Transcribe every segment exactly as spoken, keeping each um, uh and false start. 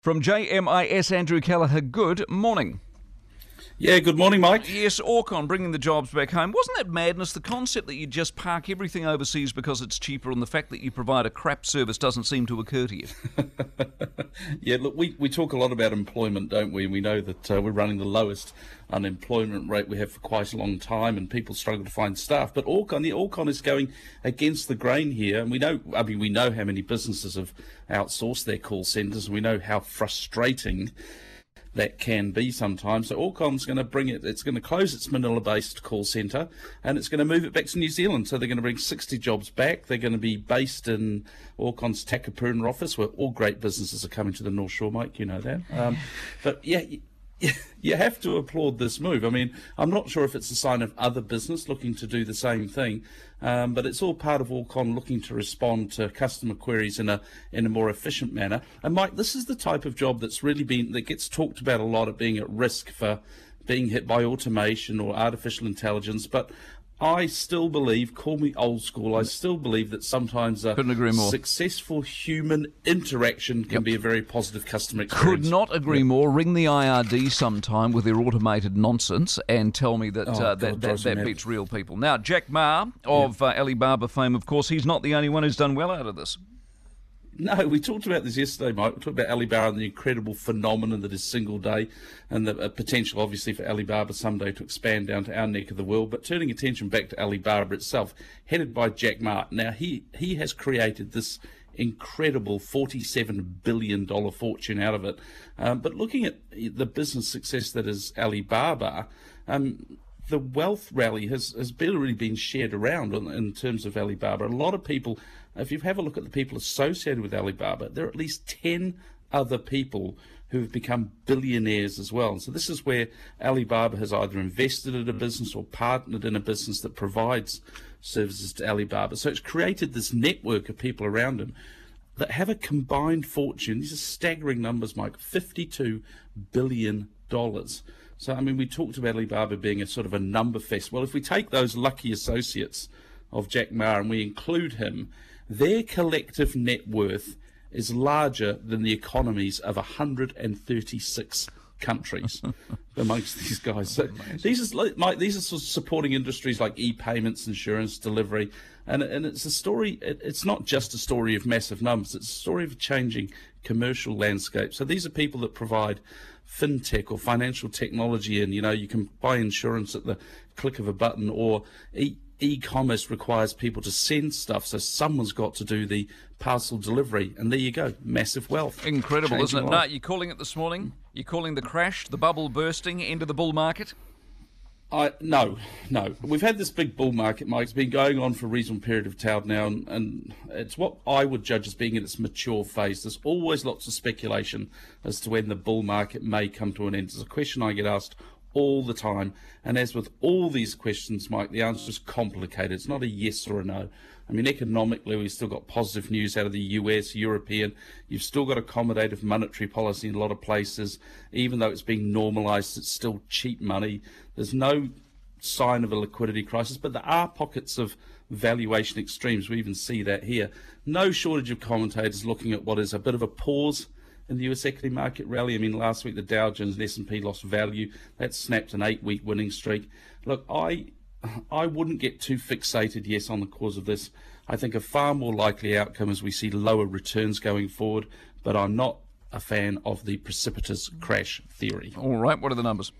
From J M I S, Andrew Kelleher, good morning. Yeah, good morning, Mike. Yes, Orcon, bringing the jobs back home. Wasn't that madness? The concept that you just park everything overseas because it's cheaper and the fact that you provide a crap service doesn't seem to occur to you. Yeah, look, we, we talk a lot about employment, don't we? And we know that uh, we're running the lowest unemployment rate we have for quite a long time, and people struggle to find staff. But Orcon, the Orcon is going against the grain here, and we know, I mean, we know how many businesses have outsourced their call centres, and we know how frustrating that can be sometimes. So Orcon's going to bring it, it's going to close its Manila-based call centre and it's going to move it back to New Zealand. So they're going to bring sixty jobs back. They're going to be based in Orcon's Takapuna office, where all great businesses are coming to the North Shore, Mike, you know that. Um, but yeah, you have to applaud this move. I mean, I'm not sure if it's a sign of other business looking to do the same thing, um, but it's all part of Orcon looking to respond to customer queries in a in a more efficient manner. And Mike, this is the type of job that's really been that gets talked about a lot of being at risk for being hit by automation or artificial intelligence, but I still believe, call me old school, I still believe that sometimes a Couldn't agree more. successful human interaction can Yep. be a very positive customer experience. Could not agree Yep. more. Ring the I R D sometime with their automated nonsense and tell me that Oh, uh, God, that, that, drives me that mad. beats real people. Now, Jack Ma of uh, Alibaba fame, of course, he's not the only one who's done well out of this. No, we talked about this yesterday, Mike. We talked about Alibaba and the incredible phenomenon that is single day and the uh, potential, obviously, for Alibaba someday to expand down to our neck of the world. But turning attention back to Alibaba itself, headed by Jack Ma. Now, he, he has created this incredible forty-seven billion dollars fortune out of it. Um, but looking at the business success that is Alibaba, um, the wealth rally has, has really been shared around in, in terms of Alibaba. A lot of people, if you have a look at the people associated with Alibaba, there are at least ten other people who have become billionaires as well. And so this is where Alibaba has either invested in a business or partnered in a business that provides services to Alibaba. So it's created this network of people around him that have a combined fortune. These are staggering numbers, Mike, fifty-two billion dollars. So, I mean, we talked about Alibaba being a sort of a number fest. Well, if we take those lucky associates of Jack Ma and we include him, their collective net worth is larger than the economies of one hundred thirty-six countries amongst these guys. So these are, Mike, these are sort of supporting industries like e-payments, insurance, delivery, and and it's a story. It, it's not just a story of massive numbers. It's a story of a changing commercial landscape. So these are people that provide fintech or financial technology, and you know you can buy insurance at the click of a button, or e- e-commerce requires people to send stuff, so someone's got to do the parcel delivery, and there you go, massive wealth. Incredible, Changing isn't it? life. No, you're calling it this morning? You're calling the crash, the bubble bursting into the bull market? I no, no. We've had this big bull market, Mike. It's been going on for a reasonable period of time now, and, and it's what I would judge as being in its mature phase. There's always lots of speculation as to when the bull market may come to an end. It's a question I get asked all the time, and as with all these questions, Mike, the answer is complicated. It's not a yes or a no. I mean, economically, we've still got positive news out of the U S, European. You've still got accommodative monetary policy in a lot of places. Even though it's being normalised, it's still cheap money. There's no sign of a liquidity crisis, but there are pockets of valuation extremes. We even see that here. No shortage of commentators looking at what is a bit of a pause in the U S equity market rally. I mean, last week the Dow Jones and S and P lost value. That snapped an eight-week winning streak. Look, I I wouldn't get too fixated, yes, on the cause of this. I think a far more likely outcome is we see lower returns going forward, but I'm not a fan of the precipitous crash theory. All right, what are the numbers?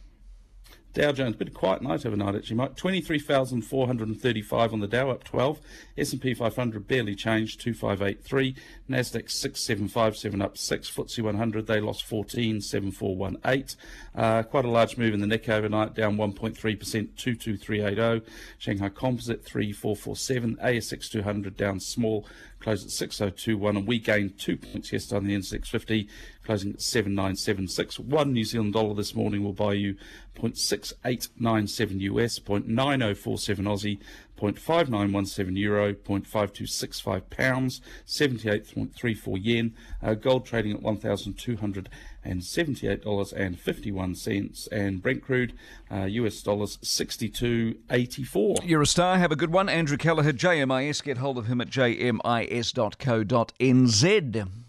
Dow Jones, bit of a quiet night overnight actually, Mike. twenty-three thousand four hundred thirty-five on the Dow, up twelve. S and P five hundred barely changed, two five eight three. Nasdaq six seven five seven, up six. F T S E one hundred, they lost fourteen, seven four one eight. Uh, quite a large move in the Nikkei overnight, down one point three percent, two two three eight zero. Shanghai Composite three four four seven. A S X two hundred down small, closed at six oh two one, and we gained two points yesterday on the N Z X fifty, closing at seven nine seven six. One New Zealand dollar this morning will buy you zero point six eight nine seven U S, zero point nine oh four seven Aussie, zero point five nine one seven euro, zero point five two six five pounds, seventy-eight point three four yen. Uh, gold trading at one thousand two hundred seventy-eight dollars and fifty-one cents, and Brent crude, uh, U S dollars sixty-two eighty-four. You're a star. Have a good one. Andrew Kelleher, J M I S. Get hold of him at j m i s dot co dot n z.